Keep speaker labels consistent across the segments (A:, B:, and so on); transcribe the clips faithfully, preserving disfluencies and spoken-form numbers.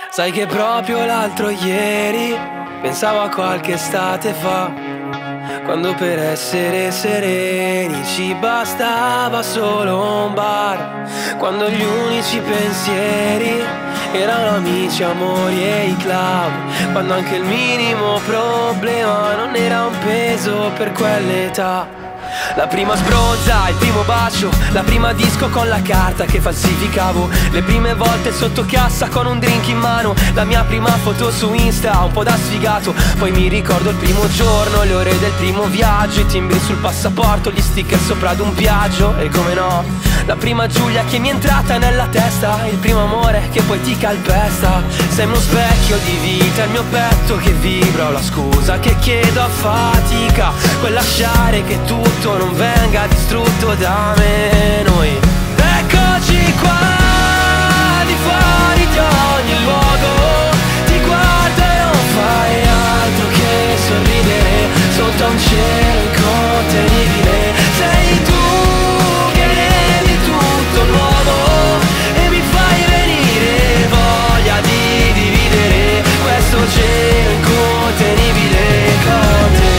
A: Sai che proprio l'altro ieri pensavo a qualche estate fa, quando per essere sereni ci bastava solo un bar, quando gli unici pensieri erano amici, amori e i club, quando anche il minimo problema non era un peso per quell'età. La prima sbronza, il primo bacio, la prima disco con la carta che falsificavo, le prime volte sotto cassa con un drink in mano, la mia prima foto su Insta un po' da sfigato. Poi mi ricordo il primo giorno, le ore del primo viaggio, i timbri sul passaporto, gli sticker sopra ad un viaggio. E come no, la prima Giulia che mi è entrata nella testa, il primo amore che poi ti calpesta. Sei uno specchio di vita, il mio petto che vibra, ho la scusa che chiedo a fatica, quel lasciare che tutto non venga distrutto da me. Noi eccoci qua, di fuori di ogni luogo, ti guardo e non fai altro che sorridere sotto a un cielo incontenibile. Sei tu che rendi tutto nuovo e mi fai venire voglia di dividere questo cielo incontenibile con te.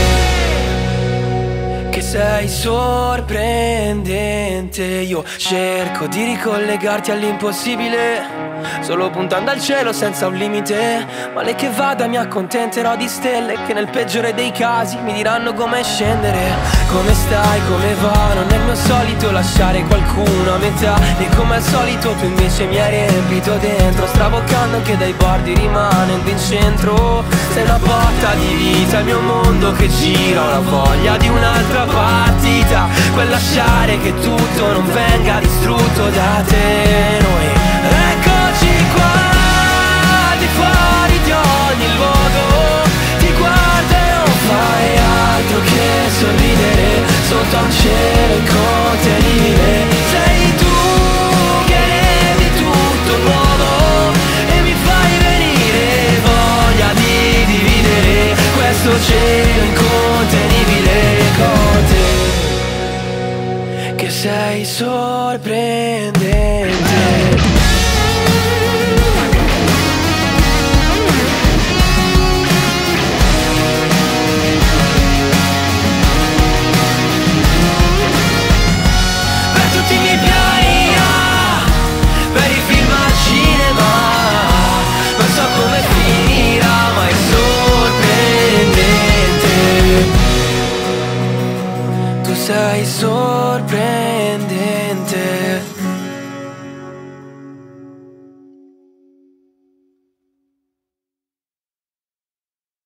A: Che sei sorprendente, io cerco di ricollegarti all'impossibile, solo puntando al cielo senza un limite. Male che vada mi accontenterò di stelle che nel peggiore dei casi mi diranno come scendere. Come stai, come va, non è il mio solito lasciare qualcuno a metà, e come al solito tu invece mi hai riempito dentro, straboccando anche dai bordi rimanendo in centro. Sei una botta di vita, il mio mondo che gira, ho la voglia di un'altra partita, quel lasciare che tutto non venga distrutto da te. Noi